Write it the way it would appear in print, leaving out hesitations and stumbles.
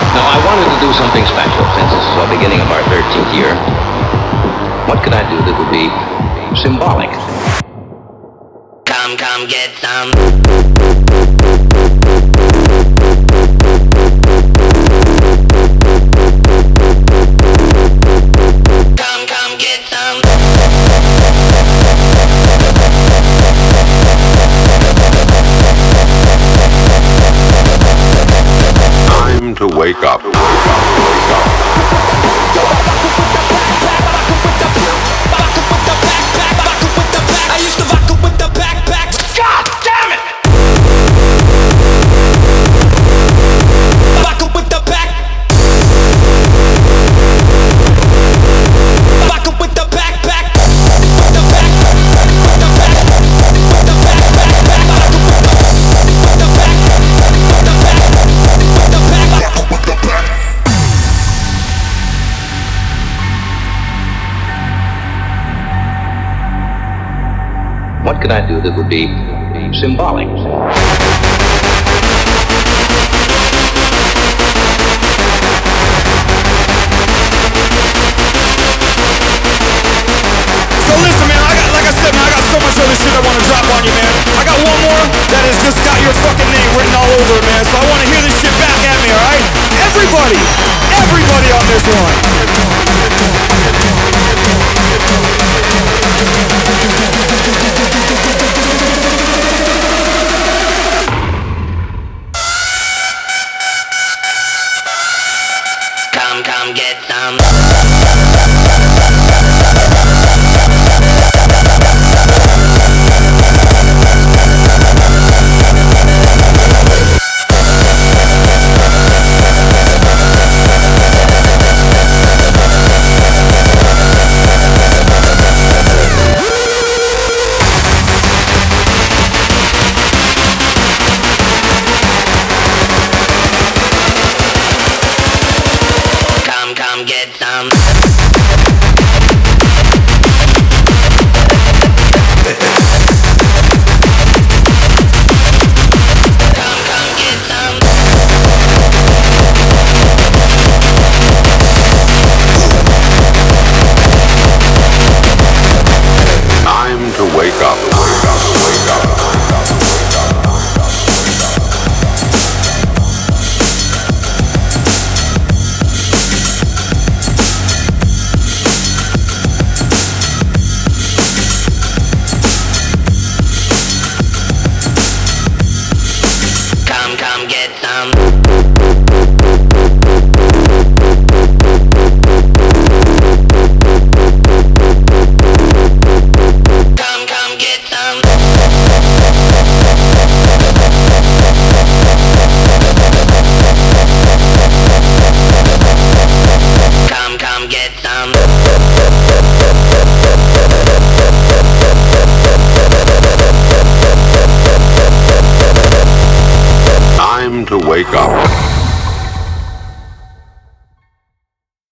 Now, I wanted to do something special since this is the beginning of our 13th year. What could I do that would be symbolic? Come get some. Come get some. Time to wake up. I used to vodka with the backpack. God damn it! Vodka with the back. Vodka with the backpack. With the back. With the back. With the backpack. Vodka with the back. With the back. With the back. Vodka with the back. What could I do that would be symbolic? So listen, man, like I said, man, I got so much other shit I want to drop on you, man. I got one more that has just got your fucking name written all over it, man. So I want to hear this shit back at me, alright? Everybody on this one. Come get some.